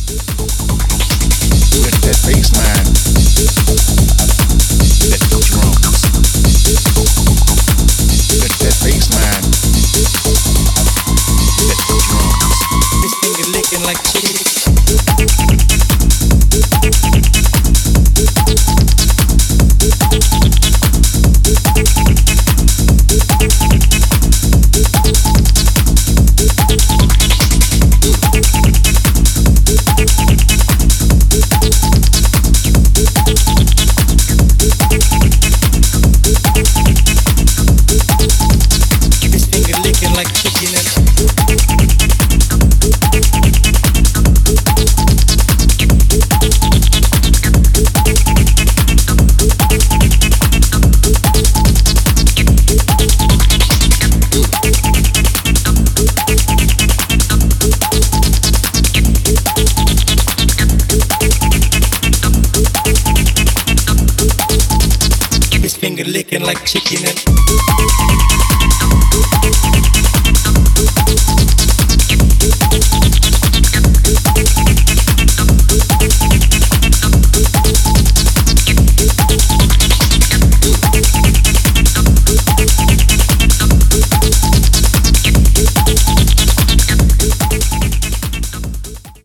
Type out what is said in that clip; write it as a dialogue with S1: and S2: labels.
S1: That bass line, that drums, that bass line, that drums.
S2: This finger licking like chicken. Finger licking like chicken and